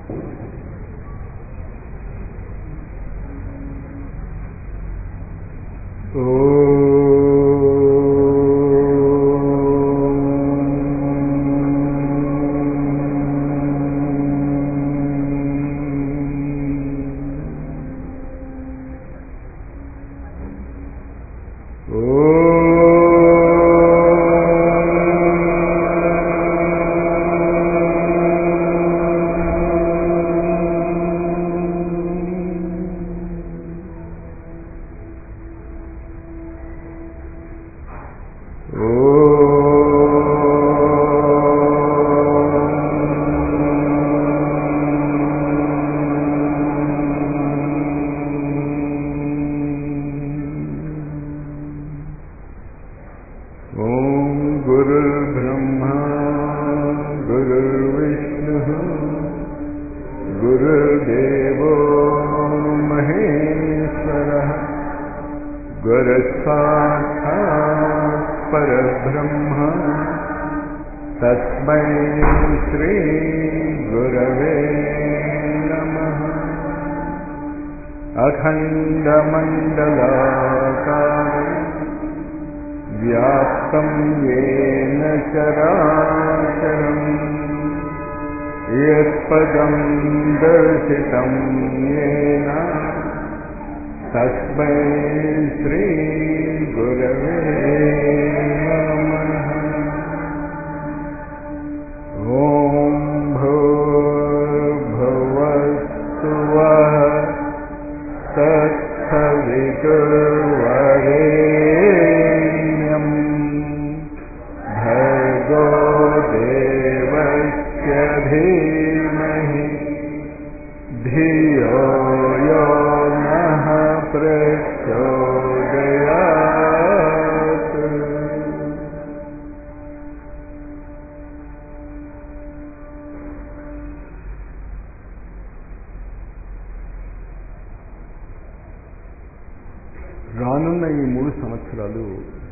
రానున్న ఈ 3 సంవత్సరాలు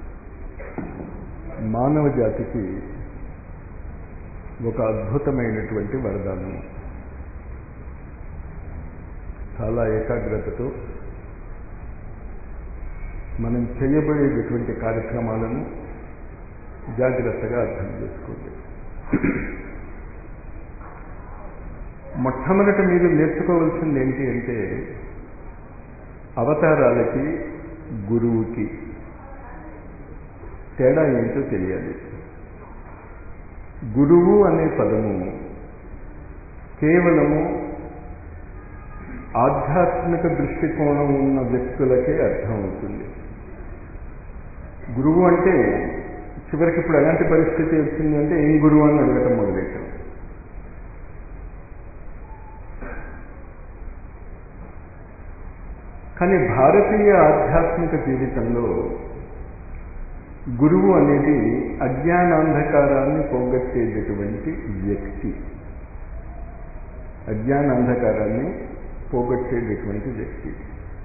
మానవ జాతికి ఒక అద్భుతమైనటువంటి వరదానం. చాలా ఏకాగ్రతతో మనం చేయబోయేటటువంటి కార్యక్రమాలను జాగ్రత్తగా అర్థం చేసుకోండి. మొట్టమొదట మీరు నేర్చుకోవాల్సింది ఏంటి అంటే, అవతారాలకి గురువుకి తేడా ఏంటో తెలియాలి. గురువు అనే పదము కేవలము ఆధ్యాత్మిక దృష్టికోణం ఉన్న వ్యక్తులకే అర్థం అవుతుంది. గురువు అంటే చివరికి ఇప్పుడు ఎలాంటి పరిస్థితి వచ్చింది అంటే, ఏం గురువు అని అడగటం మొదలెట్టాం. కానీ భారతీయ ఆధ్యాత్మిక జీవితంలో గురువు అనేది అజ్ఞానాంధకారాన్ని పోగొట్టేటటువంటి వ్యక్తి. అజ్ఞానాంధకారాన్ని పోగొట్టేటటువంటి వ్యక్తి.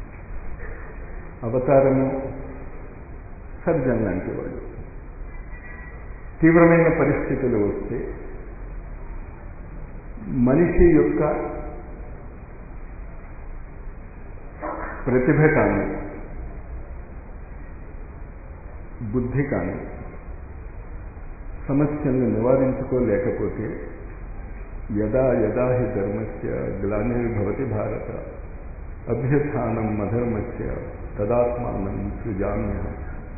అవతారము సర్జన్ లాంటి వాడు. తీవ్రమైన పరిస్థితులు వస్తే మనిషి యొక్క ప్రతిభ కానీ బుద్ధి కానీ సమస్యలను నివారించుకోలేకపోతే యదా యదా హి ధర్మస్య గ్లానిర్భవతి భారత అభ్యుత్థానం అధర్మస్య తదాత్మానం సృజామ్యహం.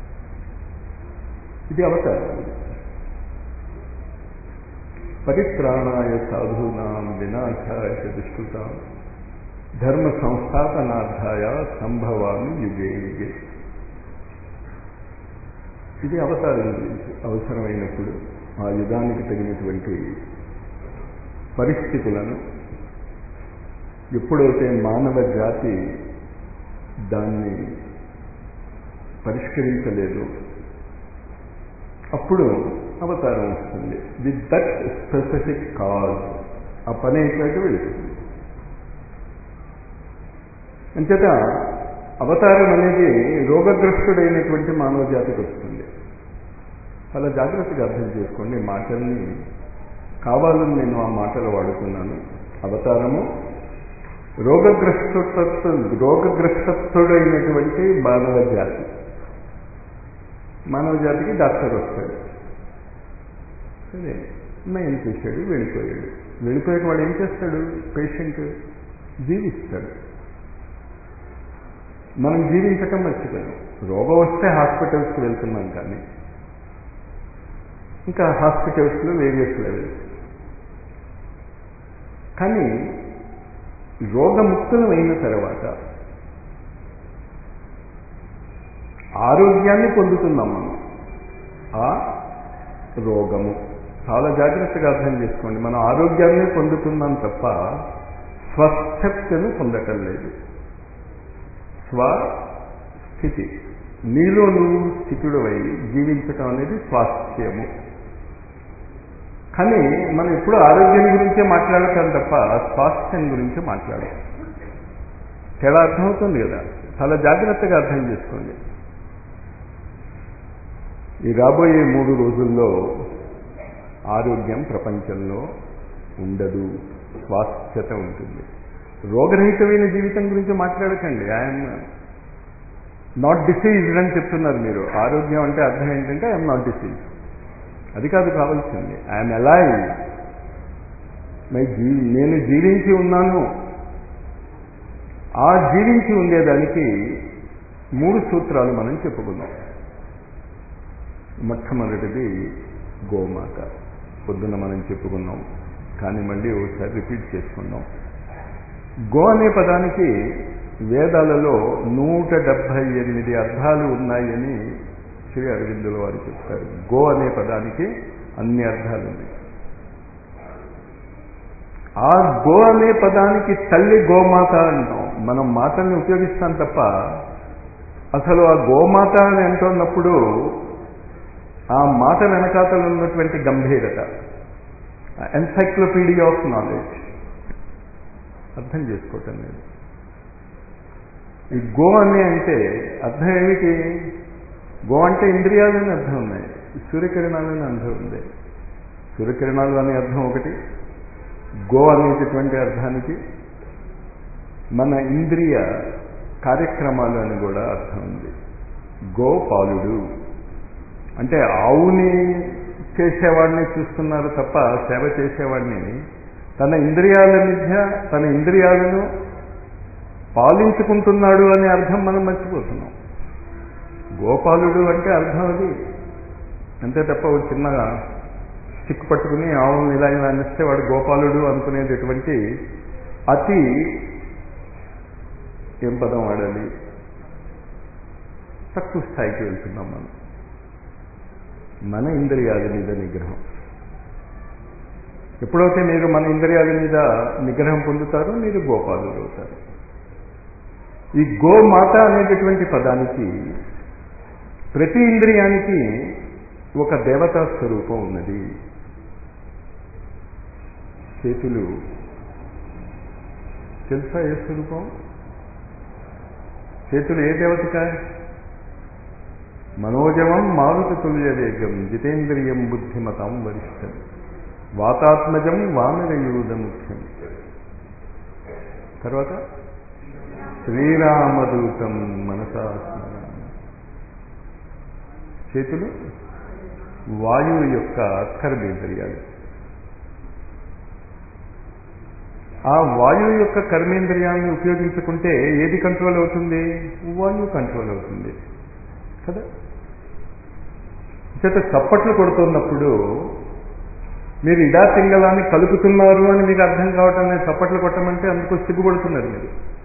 ఇది అవతారం. పరిత్రాణాయ సాధూనాం వినాశాయ దుష్కృతాం ధర్మ సంస్థాపనార్థాయ సంభవామి యుగే యుగే. ఇది అవతారం గురించి. అవసరమైనప్పుడు ఆ యుగానికి తగినటువంటి పరిస్థితులను ఎప్పుడైతే మానవ జాతి దాన్ని పరిష్కరించలేదు, అప్పుడు అవతారం వస్తుంది. విత్ దట్ స్పెసిఫిక్ కాజ్ ఆ పని అయిపోయాక వెళుతుంది. అంచేత అవతారం అనేది రోగగ్రస్తుడైనటువంటి మానవ జాతికి వస్తుంది. చాలా జాగ్రత్తగా అర్థం చేసుకోండి. మాటల్ని కావాలని నేను ఆ మాటలు వాడుతున్నాను. అవతారము రోగగ్రస్తత్తుడైనటువంటి మానవ జాతి. మానవ జాతికి డాక్టర్ వస్తాడు, సరే నయం చేశాడు, వెళ్ళిపోయాడు. వెళ్ళిపోయాక వాడు ఏం చేస్తాడు? పేషెంట్ జీవిస్తాడు. మనం జీవించటం మర్చిపోయాం. రోగం వస్తే హాస్పిటల్స్కి వెళ్తున్నాం, కానీ ఇంకా హాస్పిటల్స్లో వేరియస్ లెవెల్స్. కానీ రోగముక్తులం అయిన తర్వాత ఆరోగ్యాన్ని పొందుతున్నాం మనం. ఆ రోగము చాలా జాగ్రత్తగా అర్థం చేసుకోండి. మనం ఆరోగ్యాన్ని పొందుతున్నాం తప్ప స్వస్థతను పొందటం లేదు. స్వస్థితి, నీలో నువ్వు స్థితుడవై జీవించటం అనేది స్వాస్థ్యము. కానీ మనం ఎప్పుడు ఆరోగ్యం గురించే మాట్లాడతాం తప్ప స్వాస్థ్యం గురించి మాట్లాడాం. తేడా అర్థమవుతుంది కదా? చాలా జాగ్రత్తగా అర్థం చేసుకోండి. ఈ రాబోయే 3 రోజుల్లో ఆరోగ్యం ప్రపంచంలో ఉండదు, స్వాస్థ్యత ఉంటుంది. రోగరహితమైన జీవితం గురించి మాట్లాడకండి. ఐఎమ్ నాట్ డిసీజ్డ్ అని చెప్తున్నారు మీరు. ఆరోగ్యం అంటే అర్థం ఏంటంటే ఐఎమ్ నాట్ డిసీజ్డ్. అది కాదు కావాల్సింది. I'm alive. నేను జీవించి ఉన్నాను. ఆ జీవించి ఉండేదానికి 3 సూత్రాలు మనం చెప్పుకున్నాం. మొట్టమొదటిది గోమాత. పొద్దున్న మనం చెప్పుకున్నాం, కానీ మళ్ళీ ఒకసారి రిపీట్ చేసుకున్నాం. గో అనే పదానికి వేదాలలో 178 అర్థాలు ఉన్నాయని శ్రీ అరవిందుల వారు చెప్తారు. గో అనే పదానికి అన్ని అర్థాలు ఉన్నాయి. ఆ గో అనే పదానికి తల్లి గోమాత అంటాం. మనం మాటల్ని ఉపయోగిస్తాం తప్ప అసలు ఆ గోమాత అని అంటున్నప్పుడు ఆ మాట వెనకాతలు ఉన్నటువంటి గంభీరత, ఎన్సైక్లోపీడియా ఆఫ్ నాలెడ్జ్ అర్థం చేసుకోవటం లేదు. ఈ గో అనే అంటే అర్థం ఏమిటి? గో అంటే ఇంద్రియాలని అర్థం ఉన్నాయి, సూర్యకిరణాలని అర్థం ఉంది. సూర్యకిరణాలు అనే అర్థం ఒకటి, గో అనేటటువంటి అర్థానికి మన ఇంద్రియ కార్యక్రమాలు అని కూడా అర్థం ఉంది. గోపాలుడు అంటే ఆవుని చేసేవాడిని చూస్తున్నారు తప్ప సేవ చేసేవాడిని తన ఇంద్రియాల మధ్య తన ఇంద్రియాలను పాలించుకుంటున్నాడు అనే అర్థం మనం మర్చిపోతున్నాం. గోపాలుడు అంటే అర్థం అది అంతే తప్ప ఒక చిన్న స్టిక్ పట్టుకుని ఆవును ఇలా ఇలా అనిస్తే వాడు గోపాలుడు అనుకునేటటువంటి అతి ఏం పదం వాడాలి, తక్కువ స్థాయికి వెళ్తున్నాం మనం. మన ఇంద్రియాల మీద నిగ్రహం. ఎప్పుడైతే మీరు మన ఇంద్రియాల మీద నిగ్రహం పొందుతారో మీరు గోపాలుడు అవుతారు. ఈ గోమాత అనేటటువంటి పదానికి ప్రతి ఇంద్రియానికి ఒక దేవతా స్వరూపం ఉన్నది. చేతులు తెలుసా ఏ స్వరూపం? చేతులు ఏ దేవతక? మనోజవం మారుత తుల్య వేగం జితేంద్రియం బుద్ధిమతాం వరిష్టం వాతాత్మజం వానరయూధ ముఖ్యం. తర్వాత శ్రీరామదూతం మనసా స్మరామి. చేతులు వాయువు యొక్క కర్మేంద్రియాలు. ఆ వాయువు యొక్క కర్మేంద్రియాలను ఉపయోగించుకుంటే ఏది కంట్రోల్ అవుతుంది? వాయువు కంట్రోల్ అవుతుంది కదా. చేత చప్పట్లు కొడుతున్నప్పుడు మీరు ఇడా పింగళాన్ని కలుపుతున్నారు అని మీకు అర్థం కావటం లేదు. చప్పట్లు కొట్టమంటే అందుకు సిగ్గుపడుతున్నారు మీరు.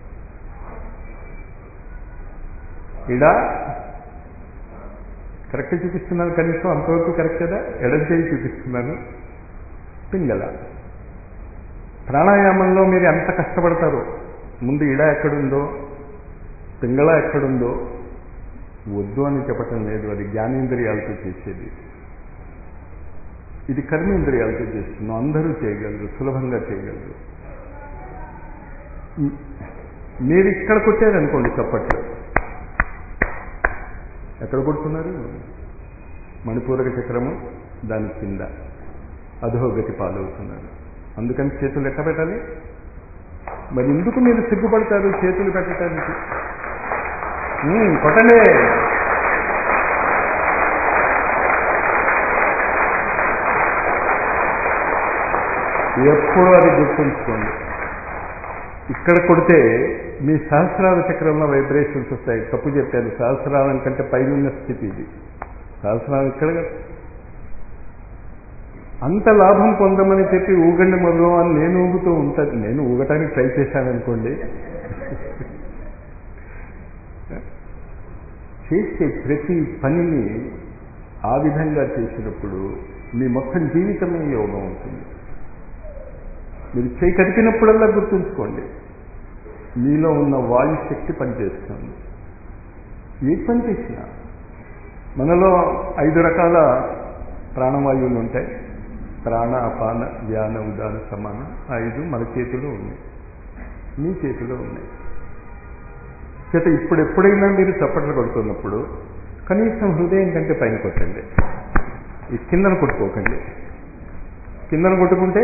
ఇడా కరెక్ట్ చూపిస్తున్నాను, కనీసం అంతవరకు కరెక్ట్ కదా. ఎడం చేయి చూపిస్తున్నాను. పింగళ ప్రాణాయామంలో మీరు ఎంత కష్టపడతారో, ముందు ఇడా ఎక్కడుందో పింగళ ఎక్కడుందో వద్దు అని చెప్పటం లేదు. అది జ్ఞానేంద్రియాలతో చేసేది, ఇది కర్మేంద్రియాలతో చేస్తున్నాం. అందరూ చేయగలరు, సులభంగా చేయగలరు. మీరు ఇక్కడ కొట్టారనుకోండి చప్పట్లు, ఎక్కడ కొడుతున్నారు? మణిపూరక చక్రము దాని కింద అధోగతి పాలవుతున్నారు. అందుకని చేతులు ఎట్ట పెట్టాలి? మరి ఎందుకు మీరు సిగ్గుపడతారు చేతులు పెట్టడానికి? కొట్టండి. ఎప్పుడూ అది గుర్తుంచుకోండి. ఇక్కడ కొడితే మీ సహస్రాల చక్రంలో వైబ్రేషన్స్ వస్తాయి. తప్పు చెప్పాను, సహస్రాలం కంటే పైన స్థితి ఇది. సహస్రాలు ఇక్కడ అంత లాభం పొందమని చెప్పి ఊగండి మొదలు అని నేను ఊగుతూ ఉంటాను. నేను ఊగటానికి ట్రై చేశాననుకోండి. చేసే ప్రతి పనిని ఆ విధంగా చేసినప్పుడు మీ మొత్తం జీవితమే యోగం అవుతుంది. మీరు చేయి కదిపినప్పుడల్లా గుర్తుంచుకోండి, మీలో ఉన్న వాయు శక్తి పనిచేస్తుంది. ఏ పని చేసినా మనలో 5 రకాల ప్రాణవాయువులు ఉంటాయి. ప్రాణ, అపాన, వ్యాన, ఉదాన, సమాన. 5 మన చేతిలో ఉన్నాయి, మీ చేతిలో ఉన్నాయి. చేత ఎప్పుడైనా మీరు చప్పట్లు కొడుతున్నప్పుడు కనీసం హృదయం కంటే పైన కొట్టండి. ఈ కిందను కొట్టుకోకండి. కిందను కొట్టుకుంటే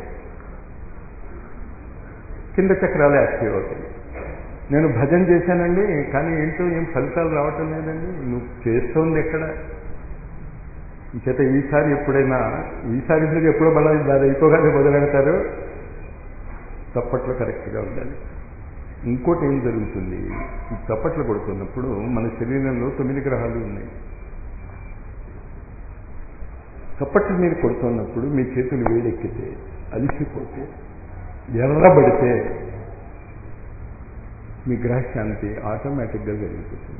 కింద చక్రాలు యాక్టివ్ అవుతాయి. నేను భజన చేశానండి, కానీ ఏంటో ఏం ఫలితాలు రావటం లేదండి. నువ్వు చేస్తోంది ఎక్కడ? చేత ఈసారి ఇందుకు ఎప్పుడో దాని ఎక్కువగానే మొదలెడతారు. చప్పట్లు కరెక్ట్గా ఉండాలి. ఇంకోటి ఏం జరుగుతుంది, ఈ చప్పట్లు కొడుతున్నప్పుడు మన శరీరంలో 9 గ్రహాలు ఉన్నాయి. చప్పట్లు మీరు కొడుతున్నప్పుడు మీ చేతులు వేడెక్కితే, అలిసిపోతే, ఎర్రబడితే మీ గ్రహశాంతి ఆటోమేటిక్గా జరిగిపోతుంది.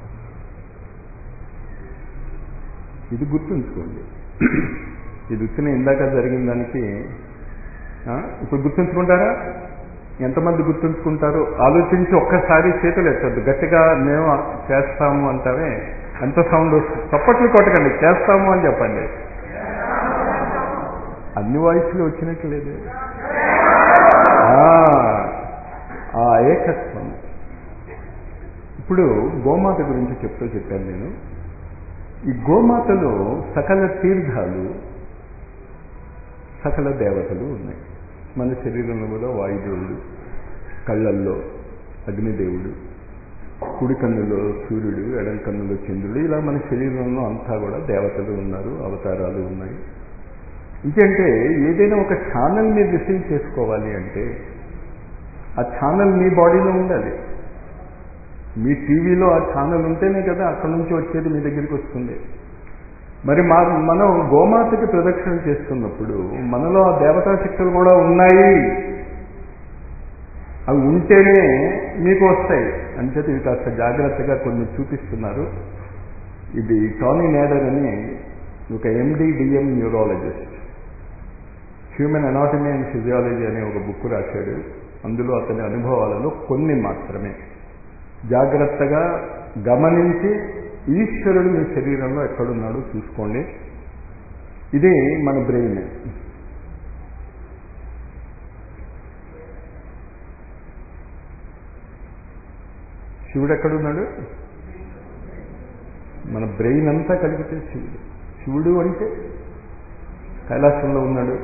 ఇది గుర్తుంచుకోండి. ఇది వచ్చిన ఇందాక జరిగిన దానికి ఇప్పుడు గుర్తుంచుకుంటారా? ఎంతమంది గుర్తుంచుకుంటారు? ఆలోచించి ఒక్కసారి చేతులు ఎత్తద్దు. గట్టిగా మేము చేస్తాము అంటారే, ఎంత సౌండ్ వస్తుంది? చప్పట్లు కొట్టకండి, చేస్తాము అని చెప్పండి. అన్ని వాయిస్లు వచ్చినట్టు లేదు. ఆ ఏకత్వం. ఇప్పుడు గోమాత గురించి చెప్పాను నేను. ఈ గోమాతలో సకల తీర్థాలు, సకల దేవతలు ఉన్నాయి. మన శరీరంలో కూడా వాయుదేవుడు, కళ్ళల్లో అగ్నిదేవుడు, కుడి కన్నులో సూర్యుడు, ఎడం కన్నులో చంద్రుడు, ఇలా మన శరీరంలో అంతా కూడా దేవతలు ఉన్నారు, అవతారాలు ఉన్నాయి. ఇంకంటే ఏదైనా ఒక ఛానల్ మీరు రిసీవ్ చేసుకోవాలి అంటే ఆ ఛానల్ మీ బాడీలో ఉండాలి. మీ టీవీలో ఆ ఛానల్ ఉంటేనే కదా అక్కడి నుంచి వచ్చేది మీ దగ్గరికి వస్తుంది. మరి మనం గోమాతకి ప్రదక్షిణ చేస్తున్నప్పుడు మనలో ఆ దేవతా శక్తులు కూడా ఉన్నాయి. అవి ఉంటేనే మీకు వస్తాయి. అంచేత ఇవి కాస్త జాగ్రత్తగా కొన్ని చూపిస్తున్నారు. ఇది టానీ నేడర్ అని ఒక MD/DM neurologist, human anatomy and physiology అనే ఒక బుక్ రాశాడు. అందులో అతని అనుభవాలలో కొన్ని మాత్రమే జాగ్రత్తగా గమనించి ఈశ్వరుడు మీ శరీరంలో ఎక్కడున్నాడో చూసుకోండి. ఇది మన బ్రెయిన్. శివుడు ఎక్కడున్నాడు? మన బ్రెయిన్ అంతా కలిగితే శివుడు. శివుడు అంటే కైలాసంలో ఉన్నాడు.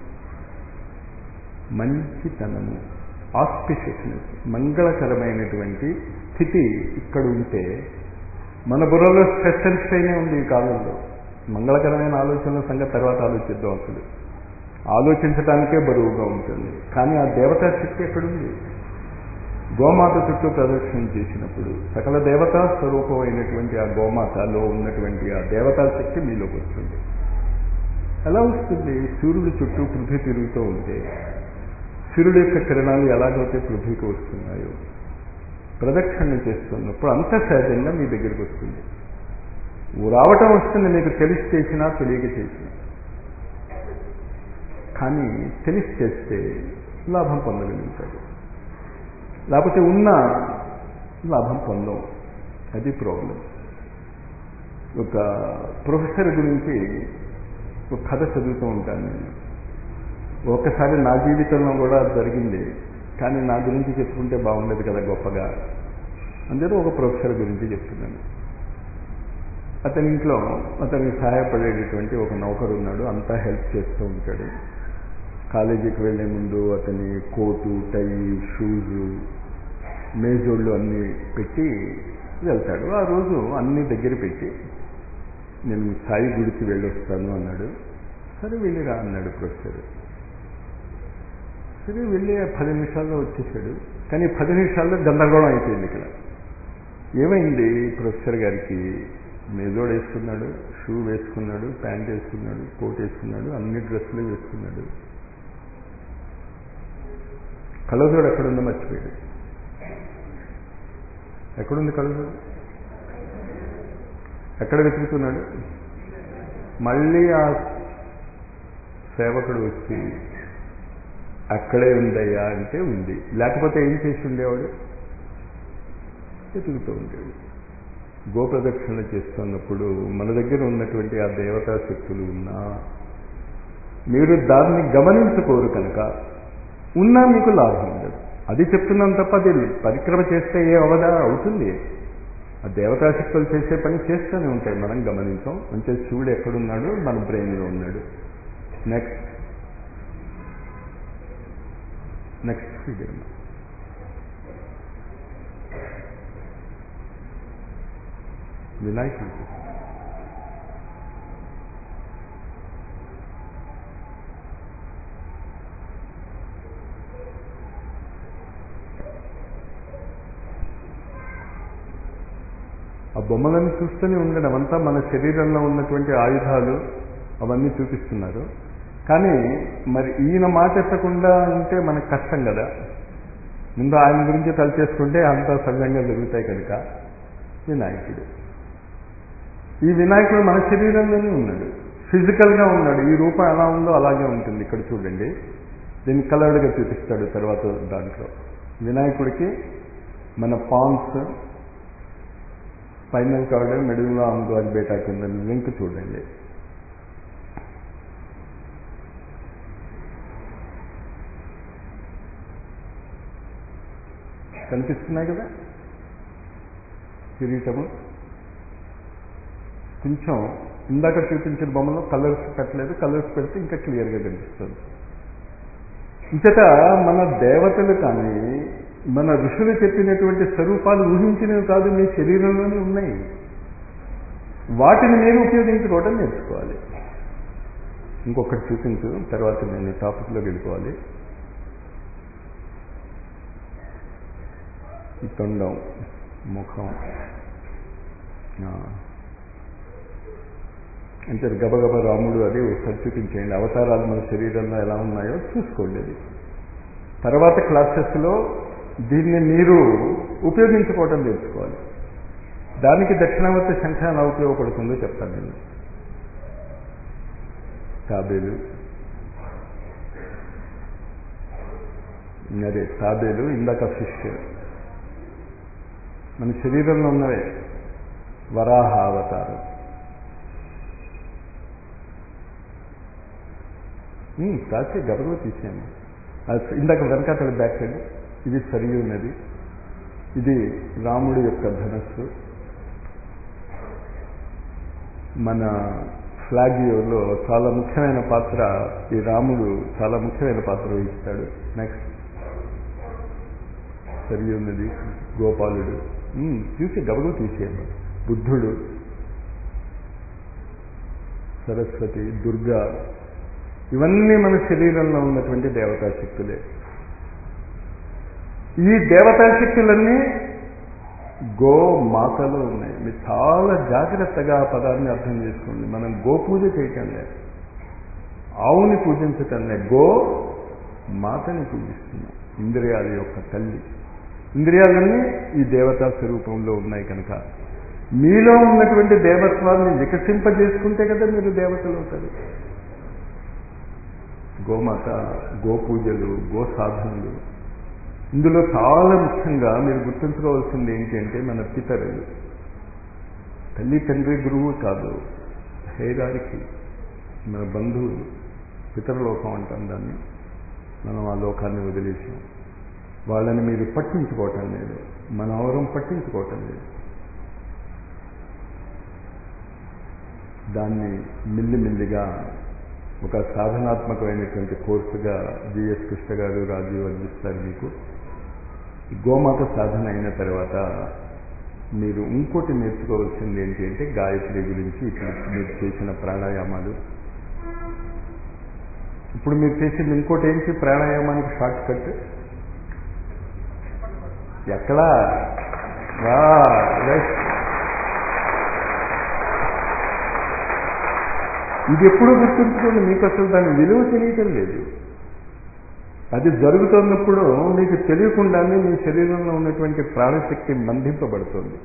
మంచితనము, ఆస్పిషియస్నెస్, మంగళకరమైనటువంటి స్థితి ఇక్కడ ఉంటే మన బుర్రలో స్ట్రెస్ అండ్ స్ట్రెయిన్ ఉంది. ఈ కాలంలో మంగళకరమైన ఆలోచనల సంగతి తర్వాత ఆలోచిద్దాం. అసలు ఆలోచించడానికే బరువుగా ఉంటుంది. కానీ ఆ దేవతా శక్తి ఎక్కడుంది? గోమాత చుట్టూ ప్రదక్షిణ చేసినప్పుడు సకల దేవతా స్వరూపమైనటువంటి ఆ గోమాతలో ఉన్నటువంటి ఆ దేవతా శక్తి మీలోకి వస్తుంది. ఎలా వస్తుంది? సూర్యుడి చుట్టూ పృథ్వీ తిరుగుతూ ఉంటే సూర్యుడి యొక్క కిరణాలు ఎలాగైతే పృథ్వీకి వస్తున్నాయో ప్రదక్షిణ చేస్తున్నప్పుడు అంత సహజంగా మీ దగ్గరికి వస్తుంది. రావటం వస్తుంది, మీకు తెలిసి చేసినా తెలియక చేసినా. కానీ తెలిసి చేస్తే లాభం పొందగలుగుతాడు, లేకపోతే ఉన్న లాభం పొందం. అది ప్రాబ్లం. ఒక ప్రొఫెసర్ గురించి ఒక కథ చదువుతూ ఉంటాను నేను. ఒక్కసారి నా జీవితంలో కూడా జరిగింది, కానీ నా గురించి చెప్పుకుంటే బాగుండేది కదా గొప్పగా. అందరూ ఒక ప్రొఫెసర్ గురించి చెప్తున్నాను. అతని ఇంట్లో అతనికి సహాయపడేటటువంటి ఒక నౌకరు ఉన్నాడు. అంతా హెల్ప్ చేస్తూ ఉంటాడు. కాలేజీకి వెళ్ళే ముందు అతని కోటు, టై, షూజు, మేజోళ్ళు అన్నీ పెట్టి వెళ్తాడు. ఆ రోజు అన్నీ దగ్గర పెట్టి నేను సాయి గుడికి వెళ్ళొస్తాను అన్నాడు. సరే వెళ్ళిరా అన్నాడు ప్రొఫెసర్. సరే వెళ్ళి 10 నిమిషాల్లో వచ్చేసాడు. కానీ 10 నిమిషాల్లో గందరగోళం అయిపోయింది ఇక్కడ. ఏమైంది? ప్రొఫెసర్ గారికి మేజోడు వేసుకున్నాడు, షూ వేసుకున్నాడు, ప్యాంట్ వేసుకున్నాడు, కోట్ వేసుకున్నాడు, అన్ని డ్రెస్సులు వేసుకున్నాడు. కళ్ళజోడు ఎక్కడుందో మర్చిపోయాడు. ఎక్కడుంది కళ్ళజోడు? ఎక్కడ వెతుకుతున్నాడు? మళ్ళీ ఆ సేవకుడు వచ్చి అక్కడే ఉందయ్యా అంటే ఉంది. లేకపోతే ఏం చేసి ఉండేవాడు? వెతుకుతూ ఉండేవాడు. గోప్రదక్షిణ చేస్తున్నప్పుడు మన దగ్గర ఉన్నటువంటి ఆ దేవతా శక్తులు ఉన్నా మీరు దాన్ని గమనించుకోరు కనుక ఉన్నా మీకు లాభం ఉండదు. అది చెప్తున్నాను తప్ప అది పరిక్రమ చేస్తే ఏ అవదా అవుతుంది. ఆ దేవతాశక్తులు చేసే పని చేస్తూనే ఉంటాయి, మనం గమనించాం. అంటే శివుడు ఎక్కడున్నాడు? మన బ్రెయిన్లో ఉన్నాడు. నెక్స్ట్ ఫిగర్ వినాయకుడు. ఆ బొమ్మలను చూస్తూనే ఉండడం అంతా మన శరీరంలో ఉన్నటువంటి ఆయుధాలు అవన్నీ చూపిస్తున్నారు. కానీ మరి ఈయన మాట ఎత్తకుండా ఉంటే మనకు కష్టం కదా. ముందు ఆయన గురించి తలచేసుకుంటే అంతా సవ్యంగా జరుగుతాయి కనుక వినాయకుడు. ఈ వినాయకుడు మన శరీరంలోనే ఉన్నాడు, ఫిజికల్గా ఉన్నాడు. ఈ రూపం ఎలా ఉందో అలాగే ఉంటుంది. ఇక్కడ చూడండి, దీన్ని కలర్డ్గా చూపిస్తాడు తర్వాత దాంట్లో. వినాయకుడికి మన పాన్స్, స్పైనల్ కార్డ్, మెడుల్లో ఆమ్గాజ్ బేటా కింద లింక్ చూడండి. కనిపిస్తున్నాయి కదా కిరీటము. కొంచెం ఇందాక చూపించిన బొమ్మలో కలర్స్ పెట్టలేదు, కలర్స్ పెడితే ఇంకా క్లియర్గా కనిపిస్తుంది. ఇంతట మన దేవతలు కానీ మన ఋషులు చెప్పినటువంటి స్వరూపాలు ఊహించినవి కాదు, మీ శరీరంలోనే ఉన్నాయి. వాటిని మీరు ఉపయోగించుకోవడం నేర్చుకోవాలి. ఇంకొకటి చూపించు, తర్వాత నేను టాపిక్లోకి వెళ్ళిపోవాలి. ఈ తొండం, ముఖం అంటే గబగబ రాముడు అది ఒకసారి చూపించేయండి. అవతారాలు మన శరీరంలో ఎలా ఉన్నాయో చూసుకోండి. అది తర్వాత క్లాసెస్లో దీన్ని మీరు ఉపయోగించుకోవటం నేర్చుకోవాలి. దానికి దక్షిణావర్తి శంఖ ఎలా ఉపయోగపడుతుందో చెప్తాను నేను. తాబేలు, అదే తాబేలు, ఇందాక ఫిష్ మన శరీరంలో ఉన్నవే. వరాహ అవతారం, కాచి గబగబా తీసాము. ఇందాక వెనకాతల బ్యాక్ సైడ్ ఇది సరియు నది, ఇది రాముడి యొక్క ధనస్సు. మన ఫ్లాగ్ లో చాలా ముఖ్యమైన పాత్ర, ఈ రాముడు చాలా ముఖ్యమైన పాత్ర వహిస్తాడు. నెక్స్ట్ సరియు నది, గోపాలుడు, చూసి గబగబా తీసేయండి. బుద్ధుడు, సరస్వతి, దుర్గా, ఇవన్నీ మన శరీరంలో ఉన్నటువంటి దేవతా శక్తులే. ఈ దేవతా శక్తులన్నీ గోమాతలో ఉన్నాయి. మీరు చాలా జాగ్రత్తగా ఆ పదాన్ని అర్థం చేసుకోండి. మనం గోపూజ చేయటం లేదు, ఆవుని పూజించటం లేదు, గో మాతని పూజిస్తున్నాం. ఇంద్రియాల యొక్క తల్లి. ఇంద్రియాలన్నీ ఈ దేవతా స్వరూపంలో ఉన్నాయి కనుక మీలో ఉన్నటువంటి దేవత్వాన్ని వికసింపజేసుకుంటే కదా మీరు దేవతలు అవుతారు. గోమాత, గోపూజలు, గో సాధనలు. ఇందులో చాలా ముఖ్యంగా మీరు గుర్తుంచుకోవాల్సింది ఏంటి అంటే మన పితరులు. తల్లి తండ్రి గురువు కాదు, హేరారికి మన బంధువులు. పితరలోకం అంటాం దాన్ని. మనం ఆ లోకాన్ని వదిలేసాం. వాళ్ళని మీరు పట్టించుకోవటం లేదు, మన ఎవరం పట్టించుకోవటం లేదు. దాన్ని మిల్లిమిల్లిగా ఒక సాధనాత్మకమైనటువంటి కోర్సుగా జిఎస్ కృష్ణ గారు, రాజీవ్ అందిస్తారు మీకు. గోమాత సాధన అయిన తర్వాత మీరు ఇంకోటి నేర్చుకోవాల్సింది ఏంటి అంటే గాయత్రి గురించి. ఇప్పుడు మీరు చేసిన ప్రాణాయామాలు, ఇప్పుడు మీరు చేసింది ఇంకోటి ఏంటి? ప్రాణాయామానికి షార్ట్ కట్ ఎక్కడా? ఇది ఎప్పుడూ గుర్తుంచుకోండి. మీకు అసలు దాని విలువ తెలియటం లేదు. అది జరుగుతున్నప్పుడు మీకు తెలియకుండానే మీ శరీరంలో ఉన్నటువంటి ప్రాణశక్తి బంధింపబడుతుంది.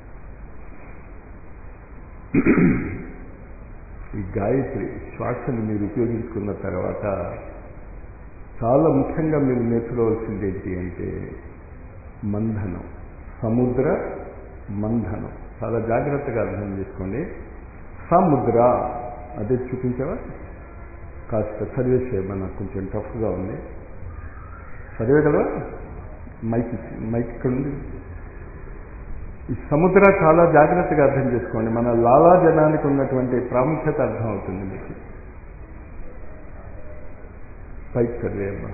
ఈ గాయత్రి శ్వాసను మీరు ఉపయోగించుకున్న తర్వాత చాలా ముఖ్యంగా మీరు నేర్చుకోవాల్సింది ఏంటి అంటే మంథనం, సముద్ర మంథనం. చాలా జాగ్రత్తగా అర్థం చేసుకోండి. సముద్ర అదే చూపించావా? కాస్త చదివేసేయమ్మా, నాకు కొంచెం టఫ్గా ఉంది. చదివేగలవా? మైక్ ఇక్కడ ఉంది. ఈ సముద్ర చాలా జాగ్రత్తగా అర్థం చేసుకోండి. మన లాలాజలానికి ఉన్నటువంటి ప్రాముఖ్యత అర్థం అవుతుంది మీకు. పైకి చదివేయమ్మా.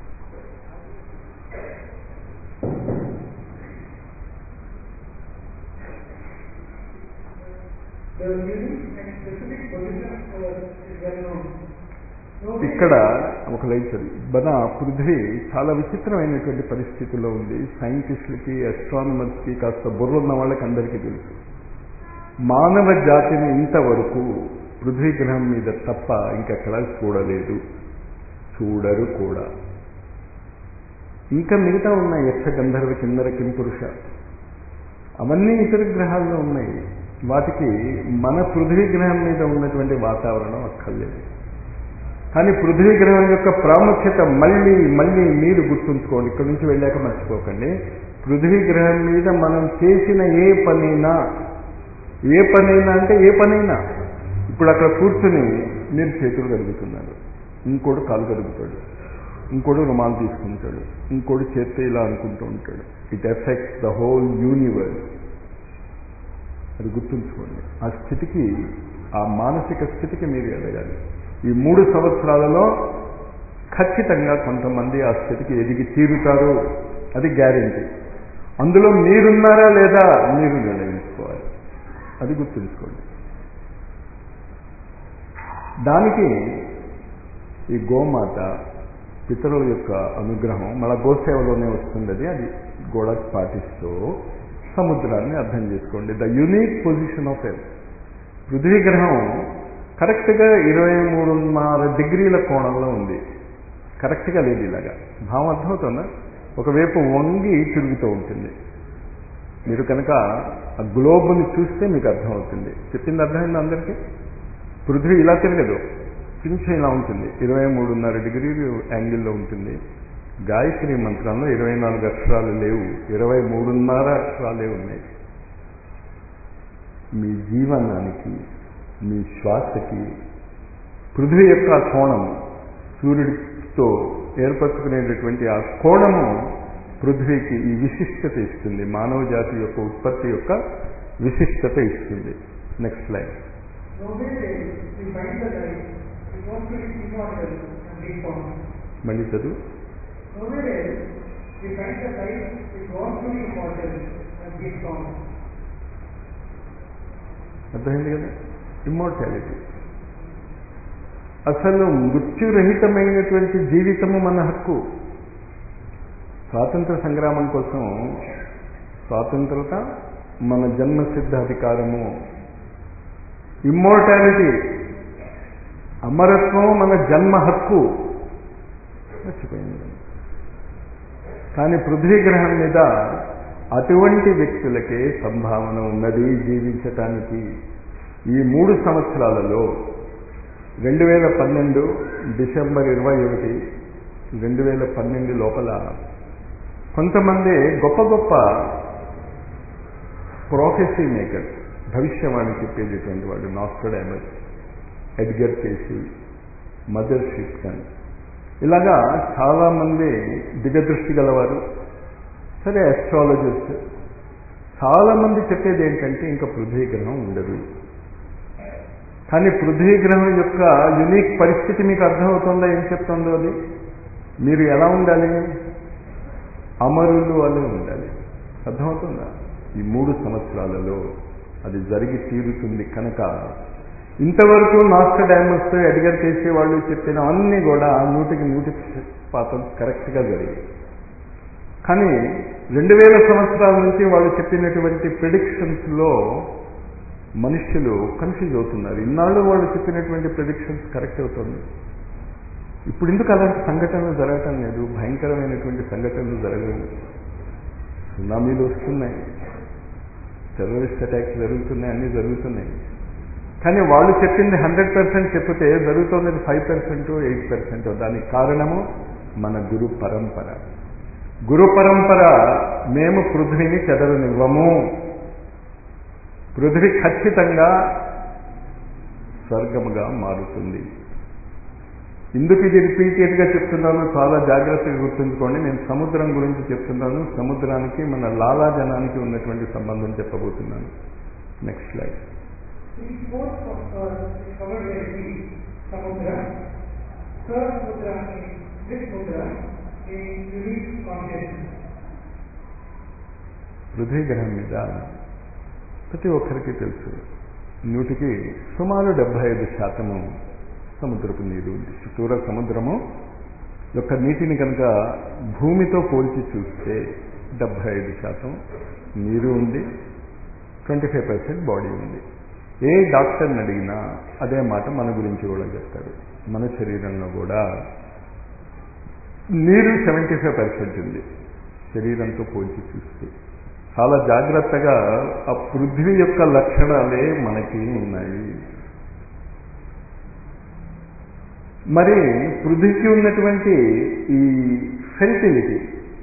ఇక్కడ ఒక లైన్ చదివి. మన పృథ్వీ చాలా విచిత్రమైనటువంటి పరిస్థితుల్లో ఉంది. సైంటిస్టులకి, అస్ట్రానమర్స్కి, కాస్త బుర్ర ఉన్న వాళ్ళకి అందరికీ తెలుసు. మానవ జాతిని ఇంతవరకు పృథ్వీ గ్రహం మీద తప్ప ఇంకెక్కడా చూడలేదు, చూడరు కూడా. ఇంకా మిగతా ఉన్నాయి, యక్ష, గంధర్వ, కిన్నర, కింపురుష, అవన్నీ ఇతర గ్రహాల్లో ఉన్నాయి. వాటికి మన పృథ్వీ గ్రహం మీద ఉన్నటువంటి వాతావరణం అక్కర్లేదు. కానీ పృథ్వీ గ్రహం యొక్క ప్రాముఖ్యత మళ్ళీ మళ్ళీ మీరు గుర్తుంచుకోండి. ఇక్కడి నుంచి వెళ్ళాక మర్చిపోకండి. పృథ్వీ గ్రహం మీద మనం చేసిన ఏ పనైనా అంటే ఏ పనైనా, ఇప్పుడు అక్కడ కూర్చుని మీరు చేతులు కడుగుతున్నారు, ఇంకోటి కాలు కడుగుతాడు, ఇంకోటి రుమాలు తీసుకుంటాడు, ఇంకోటి చేస్తే ఇలా అనుకుంటూ ఉంటాడు. It affects the whole universe. అది గుర్తుంచుకోండి. ఆ స్థితికి, ఆ మానసిక స్థితికి మీరు ఎదగాలి. ఈ 3 సంవత్సరాలలో ఖచ్చితంగా కొంతమంది ఆ స్థితికి ఎదిగి తీరుతారు, అది గ్యారెంటీ. అందులో మీరున్నారా లేదా మీరు నిర్ణయించుకోవాలి. అది గుర్తుంచుకోండి. దానికి ఈ గోమాత, పితరుల యొక్క అనుగ్రహం మన గోసేవలోనే వస్తుంది. అది కూడా పాటిస్తూ సముద్రాన్ని అర్థం చేసుకోండి. The unique position of earth. పృథ్వీ గ్రహం కరెక్ట్గా 23.5 డిగ్రీల కోణంలో ఉంది. కరెక్ట్గా లేదు. ఇలాగా భావం అర్థమవుతుందా? ఒకవైపు వంగి తిరుగుతూ ఉంటుంది. మీరు కనుక ఆ గ్లోబ్ని చూస్తే మీకు అర్థమవుతుంది. చెప్పింది అర్థమైంది అందరికీ? పృథ్వీ ఇలా తిరగదు, కొంచెం ఇలా ఉంటుంది. 23.5 డిగ్రీలు యాంగిల్లో ఉంటుంది. గాయత్రి మంత్రంలో 24 అక్షరాలు లేవు, 23.5 అక్షరాలే ఉన్నాయి. మీ జీవనానికి, మీ శ్వాసకి పృథ్వీ యొక్క కోణము, సూర్యుడితో ఏర్పరచుకునేటటువంటి ఆ కోణము పృథ్వీకి ఈ విశిష్టత ఇస్తుంది. మానవ జాతి యొక్క ఉత్పత్తి యొక్క విశిష్టత ఇస్తుంది. Next line. మళ్ళీ చదువు. అర్థమైంది కదా? ఇమ్మోర్టాలిటీ. అసలు మృత్యురహితమైనటువంటి జీవితము మన హక్కు. స్వాతంత్ర సంగ్రామం కోసం స్వాతంత్రత మన జన్మసిద్ధ అధికారము. ఇమ్మోర్టాలిటీ, అమరత్వం మన జన్మ హక్కు. మర్చిపోయింది. కానీ పృథ్వీ గ్రహం మీద అటువంటి వ్యక్తులకే సంభావన ఉన్నది జీవించటానికి. ఈ 3 సంవత్సరాలలో 2012 డిసెంబర్ 21, 2012 లోపల కొంతమంది గొప్ప గొప్ప ప్రొఫెసీ మేకర్స్, భవిష్యవాణి చెప్పేటటువంటి వాళ్ళు, Nostradamus, Edgar Cayce, Mother Shipton, ఇలాగా చాలామంది దిగదృష్టి గలవారు, సరే అస్ట్రాలజిస్ట్, చాలామంది చెప్పేది ఏంటంటే ఇంకా పృథ్వీ గ్రహం ఉండదు. కానీ పృథ్వీ గ్రహం యొక్క యునిక్ పరిస్థితి మీకు అర్థమవుతుందా? ఏం చెప్తుందో అది? మీరు ఎలా ఉండాలి? అమరులు అనే ఉండాలి. అర్థమవుతుందా? ఈ 3 సంవత్సరాలలో అది జరిగి తీరుతుంది. కనుక ఇంతవరకు నాస్ట్రాడామస్, ఎడ్గర్ కేసీ వాళ్ళు చెప్పిన అన్నీ కూడా 100% కరెక్ట్గా జరిగాయి. కానీ 2000 సంవత్సరాల నుంచి వాళ్ళు చెప్పినటువంటి ప్రిడిక్షన్స్లో మనుష్యులు కన్ఫ్యూజ్ అవుతున్నారు. ఇన్నాళ్ళు వాళ్ళు చెప్పినటువంటి ప్రిడిక్షన్స్ కరెక్ట్ అవుతుంది. ఇప్పుడు ఎందుకు అలాంటి సంఘటనలు జరగటం లేదు? భయంకరమైనటువంటి సంఘటనలు జరగవు. సునామీలు వస్తున్నాయి, టెర్రరిస్ట్ అటాక్స్ జరుగుతున్నాయి, అన్నీ జరుగుతున్నాయి. కానీ వాళ్ళు చెప్పింది 100% చెప్తే జరుగుతున్నది 5%, 8%. దానికి కారణము మన గురు పరంపర. గురు పరంపర మేము పృథ్వీని చెదరనివ్వము. పృథ్వీ ఖచ్చితంగా స్వర్గముగా మారుతుంది. ఇందుకు ఇది రిపీటెడ్గా చెప్తున్నాను, చాలా జాగ్రత్తగా గుర్తుంచుకోండి. నేను సముద్రం గురించి చెప్తున్నాను. సముద్రానికి మన లాలాజలానికి ఉన్నటువంటి సంబంధం చెప్పబోతున్నాను. Next slide. పృథ్వీ గ్రహం మీద ప్రతి ఒక్కరికి తెలుసు, 100కి సుమారు 75% సముద్రపు నీరు ఉంది. చుట్టూరా సముద్రము యొక్క నీటిని కనుక భూమితో పోల్చి చూస్తే 75% నీరు ఉంది, 25% బాడీ ఉంది. ఏ డాక్టర్ని అడిగినా అదే మాట మన గురించి కూడా చెప్తాడు. మన శరీరంలో కూడా నీరు 75% ఉంది శరీరంతో పోల్చి చూస్తే. చాలా జాగ్రత్తగా ఆ పృథ్వీ యొక్క లక్షణాలే మనకి ఉన్నాయి. మరి పృథ్వీకి ఉన్నటువంటి ఈ ఫెర్టిలిటీ,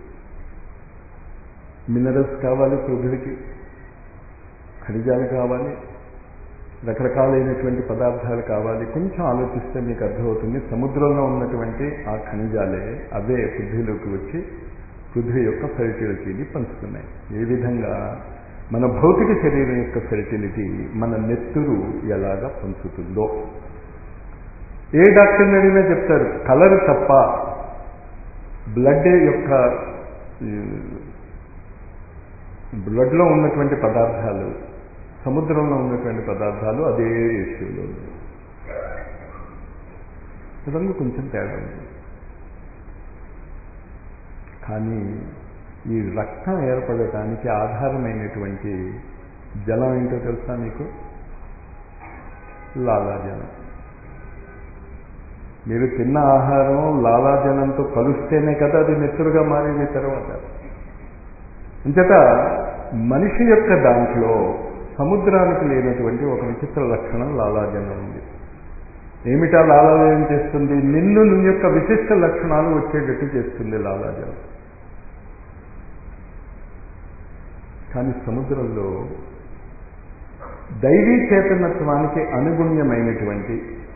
మినరల్స్ కావాలి పృథ్వీకి, ఖనిజాలు కావాలి, రకరకాలైనటువంటి పదార్థాలు కావాలి. కొంచెం ఆలోచిస్తే మీకు అర్థమవుతుంది. సముద్రంలో ఉన్నటువంటి ఆ ఖనిజాలే అవే పృథ్వీలోకి వచ్చి పృథ్వీ యొక్క ఫెర్టిలిటీని పంచుతున్నాయి. ఏ విధంగా మన భౌతిక శరీరం యొక్క ఫెర్టిలిటీ మన నెత్తురు ఎలాగా పంచుతుందో ఏ డాక్టర్ని అడిగినా చెప్తారు. కలర్ తప్ప బ్లడ్లో ఉన్నటువంటి పదార్థాలు, సముద్రంలో ఉన్నటువంటి పదార్థాలు అదే రేషియోలో ఉంది. రంగు కొంచెం తేడా ఉంది. కానీ ఈ రక్తం ఏర్పడటానికి ఆధారమైనటువంటి జలం ఏంటో తెలుసా మీకు? లాలాజలం. మీరు తిన్న ఆహారం లాలాజలంతో కలుస్తేనే కదా అది నెత్తురుగా మారింది తర్వాత. అంచేత మనిషి యొక్క దాంట్లో సముద్రానికి లేనటువంటి ఒక విచిత్ర లక్షణం లాలాజలం ఉంది. ఏమిటా లాలాజలం చేస్తుంది? నిన్ను నీ యొక్క విశిష్ట లక్షణాలు వచ్చేటట్టు చేస్తుంది లాలాజలం. కానీ సముద్రంలో దైవీ చేతనత్వానికి అనుగుణ్యమైనటువంటి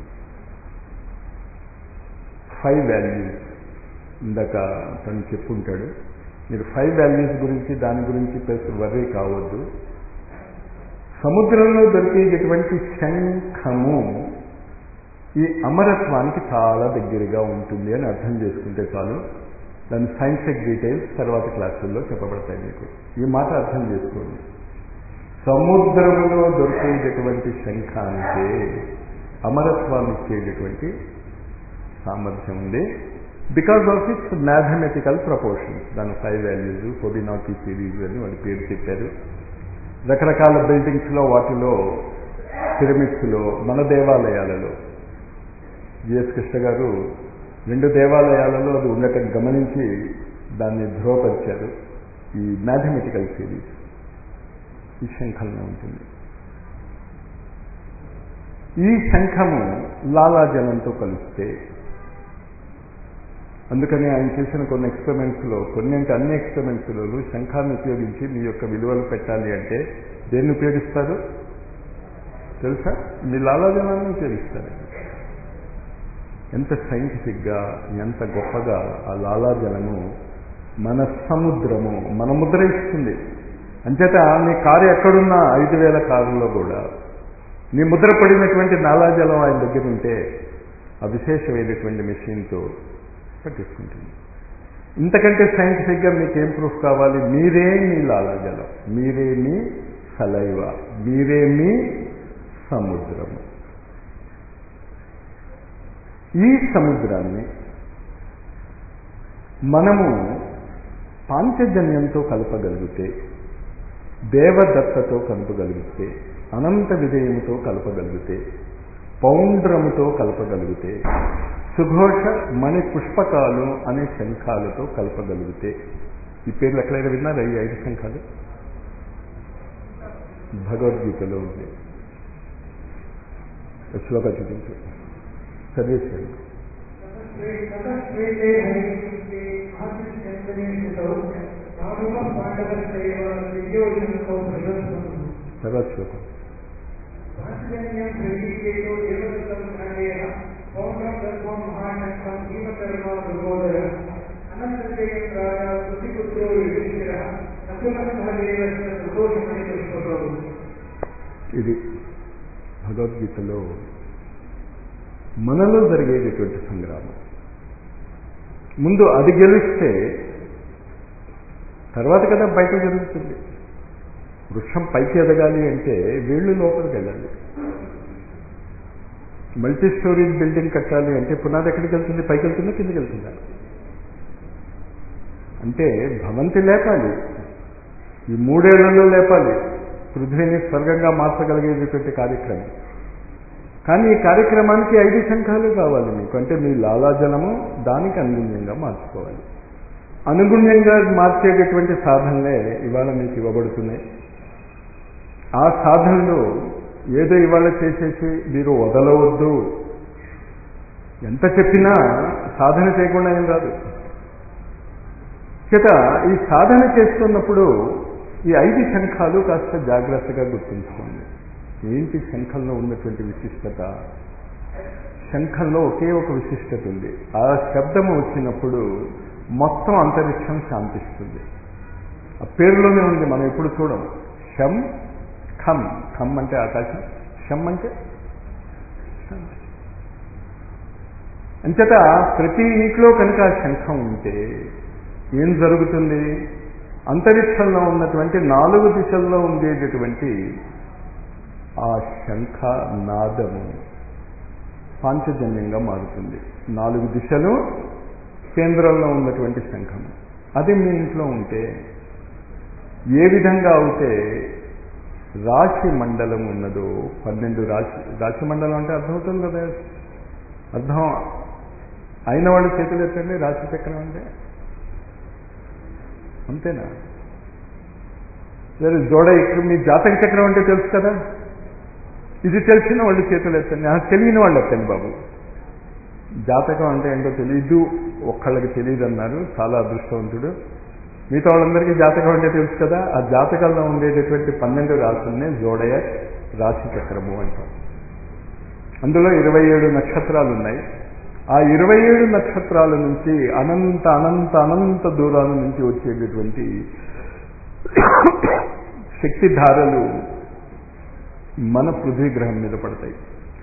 5 వాల్యూస్ ఇందాక తను చెప్పుకుంటాడు. మీరు 5 వాల్యూస్ గురించి దాని గురించి వర్రీ కావద్దు. సముద్రంలో దొరికేటటువంటి శంఖము ఈ అమరత్వానికి చాలా దగ్గరగా ఉంటుంది అని అర్థం చేసుకుంటే చాలు. దాని సైంటిఫిక్ డీటెయిల్స్ తర్వాత క్లాసుల్లో చెప్పబడతాయి మీకు. ఈ మాట అర్థం చేసుకోండి. సముద్రంలో దొరికేటటువంటి శంఖానికి అమరత్వాన్ని ఇచ్చేటటువంటి సామర్థ్యం ఉంది. Because of its mathematical proportions. దాని 5 వాల్యూస్, ఫోబినాకీ సిరీస్ అని వాడి పేరు చెప్పారు. రకరకాల బిల్డింగ్స్లో, వాటిలో, పిరమిడ్స్లో, మన దేవాలయాలలో జిఎస్ కృష్ణ గారు 2 దేవాలయాలలో అది ఉండటం గమనించి దాన్ని ధృవపరిచారు. ఈ మ్యాథమెటికల్ సిరీస్ ఈ శంఖంలో ఉంటుంది. ఈ శంఖము లాలాజలంతో కలిస్తే, అందుకని ఆయన చేసిన కొన్ని ఎక్స్పెరిమెంట్స్లో, కొన్ని అంటే అన్ని ఎక్స్పెరిమెంట్స్లో శంఖాన్ని ఉపయోగించి మీ యొక్క విలువలు పెట్టాలి అంటే దేన్ని ఉపయోగిస్తారు తెలుసా? మీ లాలాజలాన్ని ఉపయోగిస్తారు. ఎంత సైంటిఫిక్గా, ఎంత గొప్పగా ఆ లాలాజలము మన సముద్రము మన ముద్ర ఇస్తుంది. అంచేత మీ కారు ఎక్కడున్నా 5000 కారుల్లో కూడా నీ ముద్ర పడినటువంటి నాలాజలం ఆయన దగ్గర ఉంటే ఆ విశేషమైనటువంటి మెషిన్తో పట్టించుకుంటుంది. ఇంతకంటే సైంటిఫిక్గా మీకేం ప్రూఫ్ కావాలి? మీరే మీ లాలాజలం, మీరే మీ సలైవ, మీరే మీ సముద్రము. ఈ సముద్రాన్ని మనము పాంచజన్యంతో కలపగలిగితే, దేవదత్తతో కలపగలిగితే, అనంత విజయముతో కలపగలిగితే, పౌండ్రముతో కలపగలిగితే, సుఘోష మణి పుష్పకాలు అనే శంఖాలతో కలపగలిగితే, ఈ పేర్లు ఎక్కడైనా విన్నారా? ఈ 5 శంఖాలు భగవద్గీతలో ఉంది. శ్లోక చూపించు, చదివేశారు. తర్వాత శ్లోకం. ఇది భగవద్గీతలో మనలో జరిగేటటువంటి సంగ్రామం. ముందు అది గెలిస్తే తర్వాత కదా బయట జరుగుతుంది. వృక్షం పైకి ఎదగాలి అంటే వేళ్ళు లోపలికి వెళ్ళాలి. మల్టీ స్టోరీజ్ బిల్డింగ్ కట్టాలి అంటే పునాది ఎక్కడికి వెళ్తుంది? పైకి వెళ్తుందా, కిందకి వెళ్తుందా? అంటే భవంతి లేపాలి, ఈ 3 ఏళ్లలో లేపాలి, పృథ్వీని స్వర్గంగా మార్చగలిగేటటువంటి కార్యక్రమం. కానీ ఈ కార్యక్రమానికి 5 శంఖాలు కావాలి మీకు. అంటే మీ లాలాజలము దానికి అనుగుణ్యంగా మార్చుకోవాలి. అనుగుణ్యంగా మార్చేటటువంటి సాధనలే ఇవాళ మీకు ఇవ్వబడుతున్నాయి. ఆ సాధనలు ఏదో ఇవాళ చేసేసి మీరు వదలవద్దు. ఎంత చెప్పినా సాధన చేయకుండా ఏం రాదు. చేత ఈ సాధన చేస్తున్నప్పుడు ఈ 5 శంఖాలు కాస్త జాగ్రత్తగా గుర్తుంచుకోండి. ఏంటి శంఖంలో ఉన్నటువంటి విశిష్టత? శంఖంలో ఒకే ఒక విశిష్టత ఉంది. ఆ శబ్దము వచ్చినప్పుడు మొత్తం అంతరిక్షం శాంతిస్తుంది. ఆ పేరులోనే ఉంది, మనం ఎప్పుడు చూడం. శం ఖం. ఖం అంటే ఆకాశం, శం అంటే శాంతి. అంచేత ప్రతి ఇంట్లో కనుక ఆ శంఖం ఉంటే ఏం జరుగుతుంది? అంతరిక్షంలో ఉన్నటువంటి 4 దిశల్లో ఉండేటటువంటి ఆ శంఖ నాదము పాంచజన్యంగా మారుతుంది. 4 దిశలు కేంద్రంలో ఉన్నటువంటి శంఖము. అది మీ ఇంట్లో ఉంటే ఏ విధంగా అయితే రాశి మండలం ఉన్నదో, 12 రాశి మండలం అంటే అర్థమవుతుంది కదా? అర్థం అయిన వాళ్ళు చేతులు ఎత్తండి. రాశి చక్రం అంటే అంతేనా? సరే, జోడ ఇక్కడ మీ జాతక చక్రం అంటే తెలుసు కదా? ఇది తెలిసిన వాళ్ళు చేతులు ఎత్తండి. తెలియని వాళ్ళు ఎత్తండి బాబు. జాతకం అంటే ఏంటో తెలియదు, ఒక్కళ్ళకి తెలియదు అన్నారు, చాలా అదృష్టవంతుడు. మిగతా వాళ్ళందరికీ జాతకం అంటే తెలుసు కదా. ఆ జాతకంలో ఉండేటటువంటి 12 రాశుల్నే జోడయ రాశి చక్రము అంటాం. అందులో 27 నక్షత్రాలు ఉన్నాయి. ఆ 27 నక్షత్రాల నుంచి అనంత అనంత అనంత దూరాల నుంచి వచ్చేటటువంటి శక్తిధారలు మన పృథ్వీ గ్రహం మీద పడతాయి.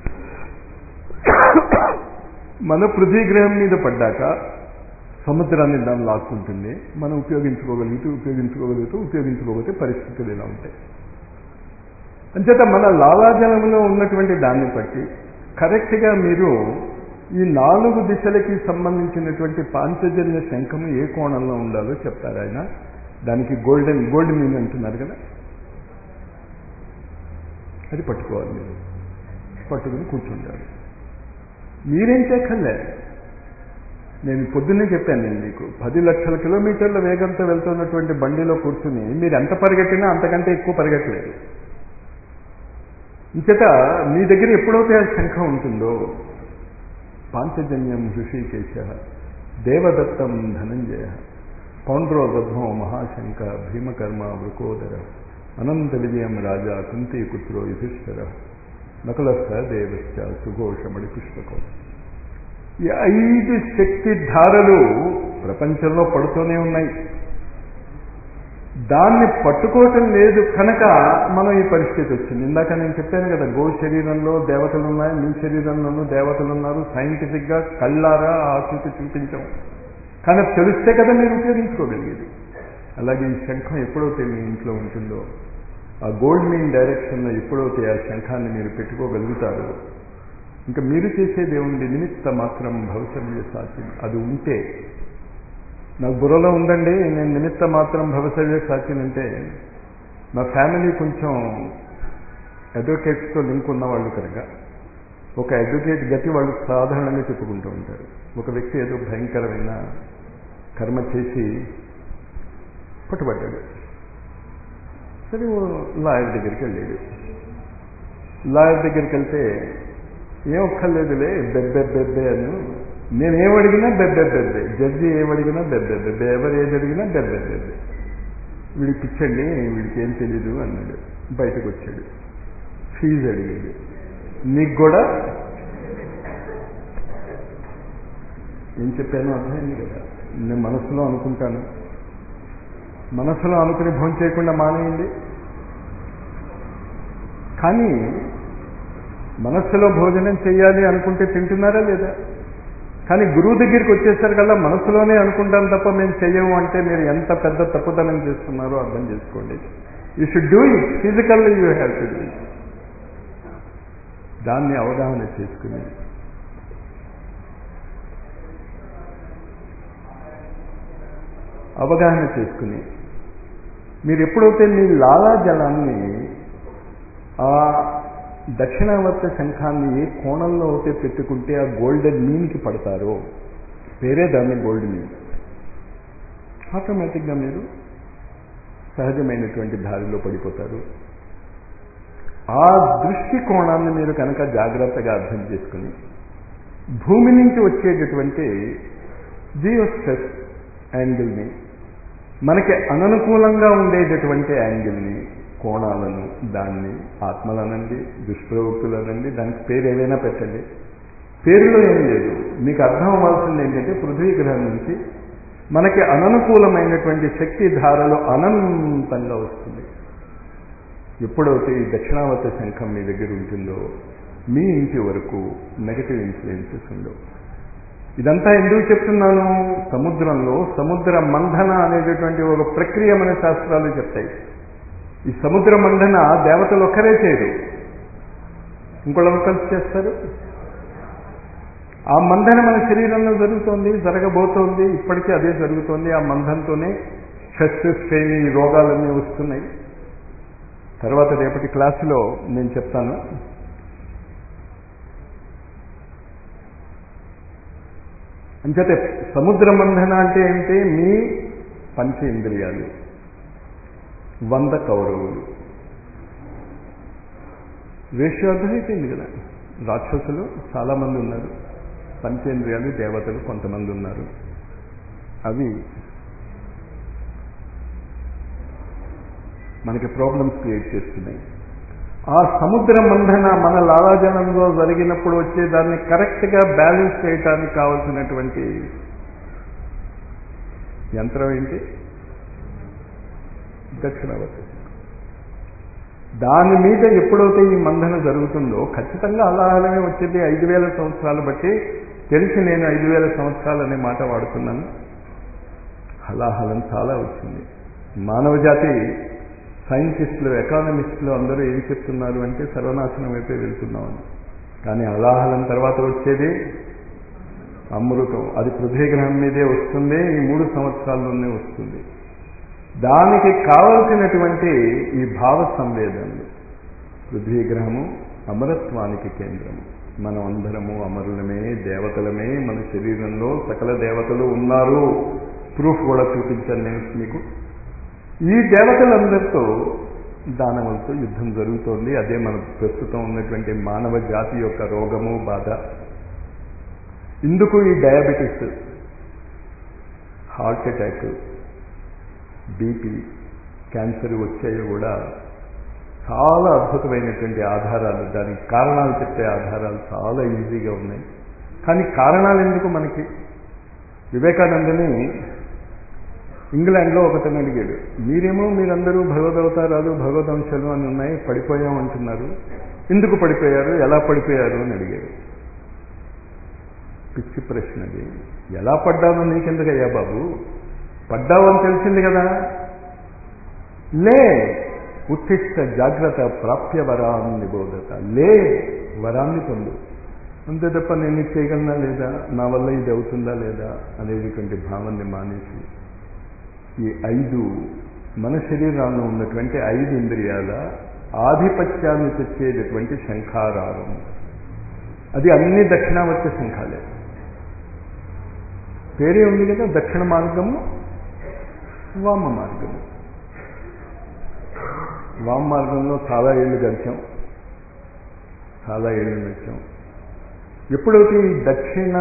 మన పృథ్వీ గ్రహం మీద పడ్డాక సముద్రాన్ని దాన్ని లాక్కుంటుంది. మనం ఉపయోగించుకోగలిగితే పరిస్థితులు ఇలా ఉంటాయి. అంచేత మన లాలాజలంలో ఉన్నటువంటి దాన్ని బట్టి కరెక్ట్గా మీరు ఈ 4 దిశలకి సంబంధించినటువంటి పాంచజన్య శంఖము ఏ కోణంలో ఉండాలో చెప్తారు ఆయన. దానికి గోల్డ్ మీన్ అంటున్నారు కదా, అది పట్టుకోవాలి. మీరు పట్టుకుని కూర్చుంటారు. మీరేం చేయక్కర్లే. నేను పొద్దున్నే చెప్పాను, నేను మీకు 10 లక్షల కిలోమీటర్ల వేగంతో వెళ్తున్నటువంటి బండిలో కూర్చుని మీరు ఎంత పరిగెట్టినా అంతకంటే ఎక్కువ పరిగెట్టలేదు. ఇంచేత మీ దగ్గర ఎప్పుడైతే ఆ శంఖం ఉంటుందో, పాంచజన్యం హృషికేశ, దేవదత్తం ధనంజయ, పౌండ్రో దధ్మో మహాశంక, భీమకర్మ వృకోదర, అనంత విజయం రాజా కుంతీపుత్రో యుధిష్ఠిర, నకులస్థ దేవశ్చ సుఘోషమణి పుష్పకం. ఈ 5 శక్తి ధారలు ప్రపంచంలో పడుతూనే ఉన్నాయి. దాన్ని పట్టుకోవటం లేదు కనుక మనం ఈ పరిస్థితి వచ్చింది. ఇందాక నేను చెప్పాను కదా, గో శరీరంలో దేవతలు ఉన్నాయి, మీ శరీరంలోనూ దేవతలు ఉన్నారు. సైంటిఫిక్గా కళ్ళారా ఆకృతి చూపించాం, కానీ తెలిస్తే కదా మీరు ఉపయోగించుకోగలిగేది. అలాగే ఈ శంఖం ఎప్పుడైతే మీ ఇంట్లో ఉంటుందో, ఆ గోల్డ్ మీన్ డైరెక్షన్లో ఎప్పుడైతే ఆ శంఖాన్ని మీరు పెట్టుకోగలుగుతారో, ఇంకా మీరు చేసేది ఏముంది? నిమిత్త మాత్రం భవిష్యత్తు సాధ్యం. అది ఉంటే, నాకు బుర్రలో ఉందండి నేను నిమిత్త మాత్రం భవిష్యత్తు సాధ్యం అంటే, మా ఫ్యామిలీ కొంచెం అడ్వకేట్స్తో లింక్ ఉన్నవాళ్ళు కనుక, ఒక అడ్వకేట్ గతి వాళ్ళు సాధారణంగా చెప్పుకుంటూ ఉంటారు. ఒక వ్యక్తి ఏదో భయంకరమైన కర్మ చేసి పట్టుబడ్డాడు. సరే లాయర్ దగ్గరికి వెళ్ళాడు. లాయర్ దగ్గరికి వెళ్తే ఏం ఒక్కర్లేదులే బెబ్బెబ్బెబ్బే అని, నేనేమడిగినా బెబ్బెబ్బెబ్బే, జడ్జి ఏమడిగినా బెబ్బెబ్బెబ్బే, ఎవరు ఏది అడిగినా బెబ్బెబ్బెబ్బే. వీడికి పిచ్చండి, వీడికి ఏం తెలీదు అన్నాడు. బయటకు వచ్చాడు, ఫీజు అడిగాడు. నీకు కూడా ఏం చెప్పానో అర్థమైంది కదా. నేను మనసులో అనుకుంటాను, మనసులో అనుకుని భోజనం చేయకుండా మానేయండి. కానీ మనస్సులో భోజనం చేయాలి అనుకుంటే తింటున్నారా లేదా? కానీ గురువు దగ్గరికి వచ్చేసరికల్లా మనసులోనే అనుకుంటాం తప్ప మేము చెయ్యము అంటే మీరు ఎంత పెద్ద తప్పుదనం చేస్తున్నారో అర్థం చేసుకోండి. You should do it, physically you have to do it. దాన్ని అవగాహన చేసుకుని మీరు ఎప్పుడైతే మీ లాలాజలాన్ని ఆ దక్షిణావర్త శంఖాన్ని ఏ కోణంలో అయితే పెట్టుకుంటే ఆ గోల్డెన్ మీన్కి పడతారో, వేరే దాన్ని గోల్డ్ మీన్, ఆటోమేటిక్గా మీరు సహజమైనటువంటి దారిలో పడిపోతారు. ఆ దృష్టికోణాన్ని మీరు కనుక జాగ్రత్తగా అర్థం చేసుకుని, భూమి నుంచి వచ్చేటటువంటి జియోస్ఫెస్ యాంగిల్ని, మనకి అననుకూలంగా ఉండేటటువంటి యాంగిల్ని, కోణాలను, దాన్ని ఆత్మలనండి, దుష్ప్రవృత్తులనండి, దానికి పేరు ఏదైనా పెట్టండి, పేరులో ఏం లేదు. మీకు అర్థం అవ్వాల్సింది ఏంటంటే, పృథ్వీ గ్రహం నుంచి మనకి అననుకూలమైనటువంటి శక్తి ధారలు అనంతంగా వస్తుంది. ఎప్పుడైతే ఈ దక్షిణావర్త శంఖం మీ దగ్గర ఉంటుందో, మీ ఇంటి వరకు నెగటివ్ ఇన్ఫ్లుయెన్సెస్ ఉండవు. ఇదంతా ఎందుకు చెప్తున్నాను? సముద్రంలో సముద్ర మంథన అనేటటువంటి ఒక ప్రక్రియ మన శాస్త్రాలు చెప్తాయి. ఈ సముద్ర మంథన దేవతలు ఒక్కరే చేయరు, ఇంకోళ్ళని కలిసి చేస్తారు. ఆ మంథన మన శరీరంలో జరుగుతోంది, జరగబోతోంది, ఇప్పటికీ అదే జరుగుతోంది. ఆ మంథంతోనే స్ట్రెస్, స్ట్రెయిన్, ఈ రోగాలన్నీ వస్తున్నాయి. తర్వాత రేపటి క్లాసులో నేను చెప్తాను. అంచేతే సముద్ర మంథన అంటే ఏంటి? మీ పంచేంద్రియాలు 100 కౌరవులు. రేషియో అర్థమైపోయింది కదా. రాక్షసులు చాలామంది ఉన్నారు, పంచేంద్రియాలు దేవతలు కొంతమంది ఉన్నారు. అవి మనకి ప్రాబ్లమ్స్ క్రియేట్ చేస్తున్నాయి. ఆ సముద్ర మంథన మన లాలాజలంలో జరిగినప్పుడు వచ్చే దాన్ని కరెక్ట్గా బ్యాలెన్స్ చేయడానికి కావలసినటువంటి యంత్రం ఏంటి? దక్షిణావర్తి. దాని మీద ఎప్పుడైతే ఈ మంథన జరుగుతుందో ఖచ్చితంగా అలాహలమే వచ్చేది. 5000 సంవత్సరాలు బట్టి తెలిసి నేను 5000 సంవత్సరాలు అనే మాట వాడుతున్నాను. హలాహలం చాలా వచ్చింది. మానవ జాతి సైంటిస్టులు, ఎకానమిస్టులు అందరూ ఏం చెప్తున్నారు అంటే సర్వనాశనం వైపే వెళ్తున్నామని. కానీ హలాహలం తర్వాత వచ్చేది అమృతం. అది పృథ్వీ గ్రహం మీదే వస్తుంది, ఈ 3 సంవత్సరాల్లోనే వస్తుంది. దానికి కావలసినటువంటి ఈ భావ సంవేదనలు. పృథ్వీ గ్రహము అమరత్వానికి కేంద్రము. మనం అందరము అమరులమే, దేవతలమే. మన శరీరంలో సకల దేవతలు ఉన్నారు. ప్రూఫ్ కూడా చూపించాను నేను మీకు. ఈ దేవతలందరితో దానవులతో యుద్ధం జరుగుతోంది. అదే మన ప్రస్తుతం ఉన్నటువంటి మానవ జాతి యొక్క రోగము, బాధ. ఇందుకు ఈ diabetes, heart attack, BP, cancer వచ్చాయో కూడా చాలా అద్భుతమైనటువంటి ఆధారాలు, దానికి కారణాలు చెప్పే ఆధారాలు చాలా ఈజీగా ఉన్నాయి. కానీ కారణాలు ఎందుకు మనకి? వివేకానందని ఇంగ్లాండ్లో ఒకతను అడిగాడు, మీరందరూ భగవదవతారాలు భగవదంశాలు అని ఉన్నాయి, పడిపోయాం అంటున్నారు, ఎందుకు పడిపోయారు, ఎలా పడిపోయారు అని అడిగాడు. పిచ్చి ప్రశ్న అది. ఎలా పడ్డానో నీకెందుకయ్యా బాబు, పడ్డావు అని తెలిసింది కదా, లే ఉత్తిష్ట జాగ్రత్త ప్రాప్య వరాన్ని నిబోధత, లే వరాన్ని పొందు, అంతే తప్ప నేను ఇది చేయగలనా లేదా, నా వల్ల ఇది అవుతుందా లేదా అనేటువంటి భావాన్ని మానేసి ఈ 5 మన శరీరాల్లో ఉన్నటువంటి 5 ఇంద్రియాల ఆధిపత్యాన్ని తెచ్చేటటువంటి శంఖారావం, అది అన్ని దక్షిణావర్త శంఖాలే. పేరే ఉంది కదా, దక్షిణ మార్గము వామ మార్గము. వామ మార్గంలో చాలా ఏళ్ళు గడిచాం, చాలా ఏళ్ళు నడిచాం. ఎప్పుడైతే ఈ దక్షిణ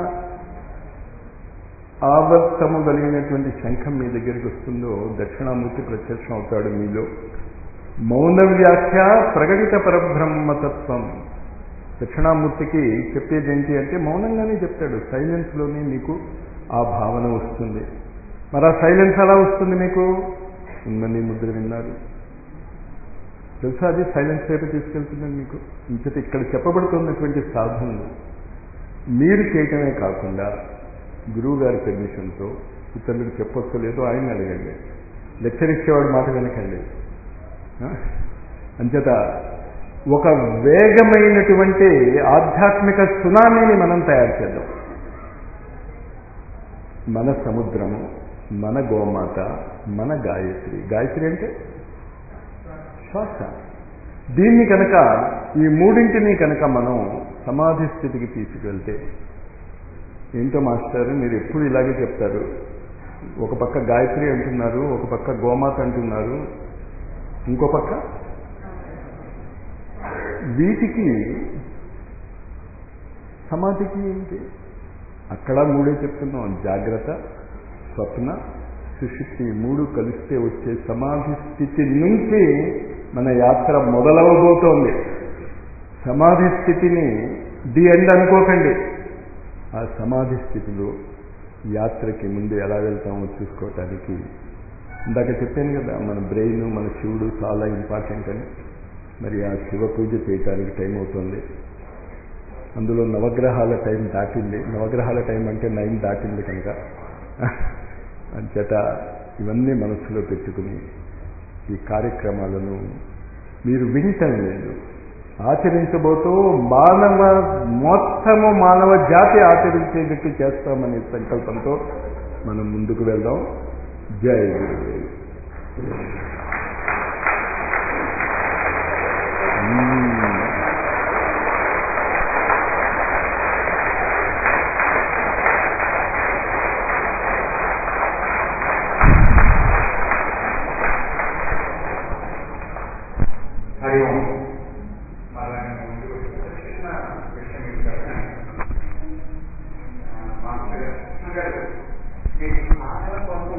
ఆవర్తము కలిగినటువంటి శంఖం మీ దగ్గరికి వస్తుందో దక్షిణామూర్తి ప్రత్యక్షం అవుతాడు మీలో. మౌన వ్యాఖ్య ప్రకటిత పరబ్రహ్మతత్వం. దక్షిణామూర్తికి చెప్పేది ఏంటి అంటే మౌనంగానే చెప్తాడు, సైలెన్స్లోనే మీకు ఆ భావన వస్తుంది. మరి ఆ సైలెన్స్ ఎలా వస్తుంది మీకు, ఉన్నని ముద్ర విన్నారు తెలుసా, అది సైలెన్స్ వైపు తీసుకెళ్తుందని మీకు. ఇంకటి ఇక్కడ చెప్పబడుతున్నటువంటి సాధనలు మీరు చేయటమే కాకుండా గురువు గారి పర్మిషన్తో ఇతరులకు చెప్పొచ్చో లేదో ఆయన అడగండి, లెక్చర్ ఇచ్చేవాడు మాట వినకండి. అంచేత ఒక వేగమైనటువంటి ఆధ్యాత్మిక సునామీని మనం తయారు చేద్దాం. మన సముద్రము, మన గోమాత, మన గాయత్రి. గాయత్రి అంటే శ్వాస. దీన్ని కనుక, ఈ మూడింటిని కనుక మనం సమాధి స్థితికి తీసుకెళ్తే, ఏంటో మాస్టర్ మీరు ఎప్పుడు ఇలాగే చెప్తారు, ఒక పక్క గాయత్రి అంటున్నారు, ఒక పక్క గోమాత అంటున్నారు, ఇంకో పక్క వీటికి సమాధికి ఏంటి, అక్కడ మూడే చెప్తున్నాం. జాగ్రత్త, స్వప్న, సుషుప్తి 3 కలిస్తే వచ్చే సమాధి స్థితి నుంచి మన యాత్ర మొదలవబోతోంది. సమాధి స్థితిని ది ఎండ్ అనుకోకండి. ఆ సమాధి స్థితిలో యాత్రకి ముందు ఎలా వెళ్తామో చూసుకోవటానికి ఇందాక చెప్పాను కదా, మన బ్రెయిన్, మన శివుడు చాలా ఇంపార్టెంట్ అని. మరి ఆ శివ పూజ చేయటానికి టైం అవుతుంది. అందులో నవగ్రహాల టైం దాటింది. నవగ్రహాల టైం అంటే 9 దాటింది కనుక అంచేత ఇవన్నీ మనసులో పెట్టుకుని ఈ కార్యక్రమాలను మీరు వింటం లేదు, ఆచరించబోతూ మొత్తము మానవ జాతి ఆచరించేటట్టు చేస్తామనే సంకల్పంతో మనం ముందుకు వెళ్దాం. జై గురుదేవ్. మాస్టర్ గారు,